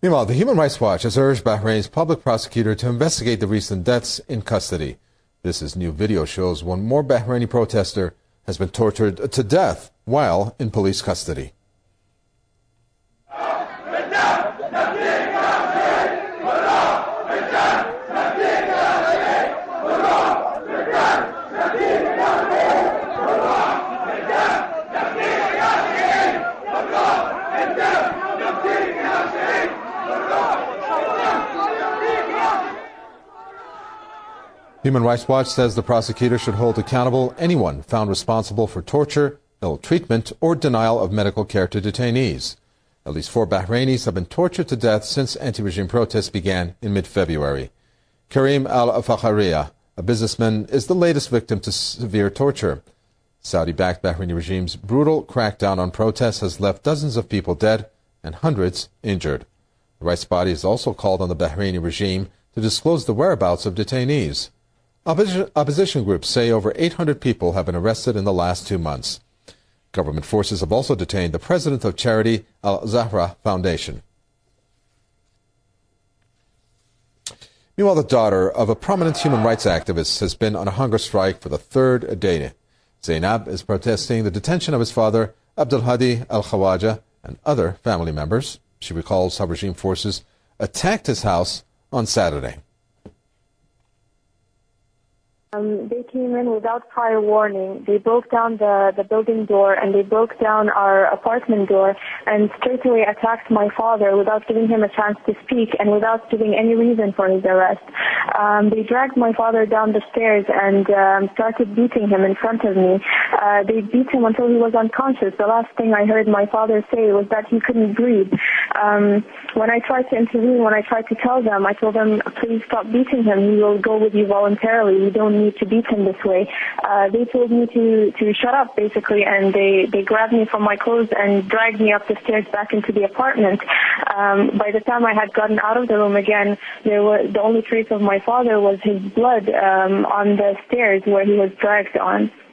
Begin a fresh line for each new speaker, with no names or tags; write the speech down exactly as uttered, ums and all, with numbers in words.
Meanwhile, the Human Rights Watch has urged Bahrain's public prosecutor to investigate the recent deaths in custody. This is new video shows one more Bahraini protester has been tortured to death while in police custody. Human Rights Watch says the prosecutor should hold accountable anyone found responsible for torture, ill treatment, or denial of medical care to detainees. At least four Bahrainis have been tortured to death since anti-regime protests began in mid-February. Karim al-Fakharia, a businessman, is the latest victim to severe torture. Saudi-backed Bahraini regime's brutal crackdown on protests has left dozens of people dead and hundreds injured. The rights body has also called on the Bahraini regime to disclose the whereabouts of detainees. Opposition, opposition groups say over eight hundred people have been arrested in the last two months. Government forces have also detained the president of charity Al-Zahra Foundation. Meanwhile, the daughter of a prominent human rights activist has been on a hunger strike for the third day. Zainab is protesting the detention of his father, Abdul Hadi Al-Khawaja, and other family members. She recalls how regime forces attacked his house on Saturday.
Um, they came in without prior warning. They broke down the, the building door and they broke down our apartment door and straight away attacked my father without giving him a chance to speak and without giving any reason for his arrest. Um, they dragged my father down the stairs and um, started beating him in front of me. Uh, they beat him until he was unconscious. The last thing I heard my father say was that he couldn't breathe. Um, when I tried to intervene, when I tried to tell them, I told them, please stop beating him. He will go with you voluntarily. You don't need to beat him this way. Uh, they told me to, to shut up, basically, and they, they grabbed me from my clothes and dragged me up the stairs back into the apartment. Um, by the time I had gotten out of the room again, there was, the only trace of my father was his blood um, on the stairs where he was dragged on.